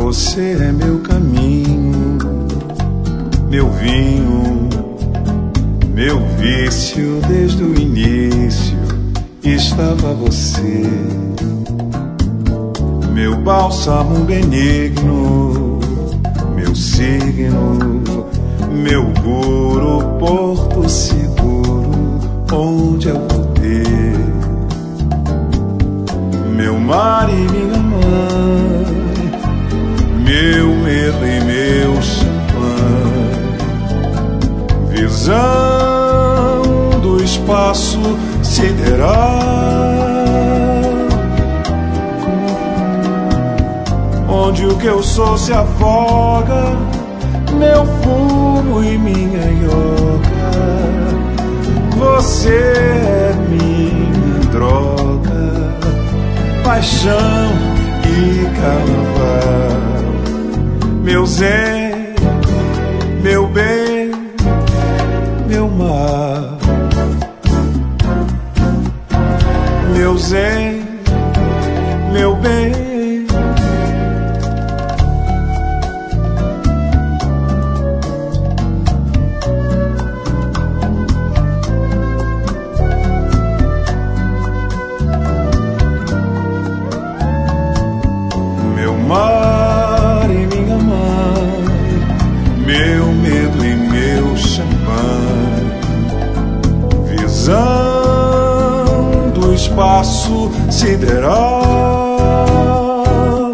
Você é meu caminho, meu vinho, meu vício. Desde o início estava você, meu bálsamo benigno, meu signo, meu guru, porto seguro, onde eu vou ter meu mar e minha mãe, meu medo e meu champanhe, visão do espaço sideral, onde o que eu sou se afoga, meu fumo e minha yoga. Você é minha droga, paixão e carnaval, meu zen, meu bem, meu mar, meu zen, meu bem. Mar e minha mãe, meu medo e meu champanhe, visão do espaço sideral,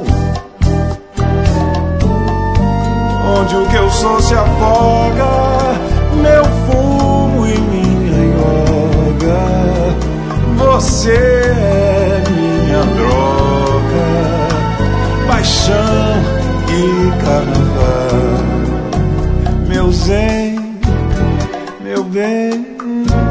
onde o que eu sou se afoga, meu fumo e minha yoga. Você é minha droga, paixão e carnaval, meu zen, meu bem.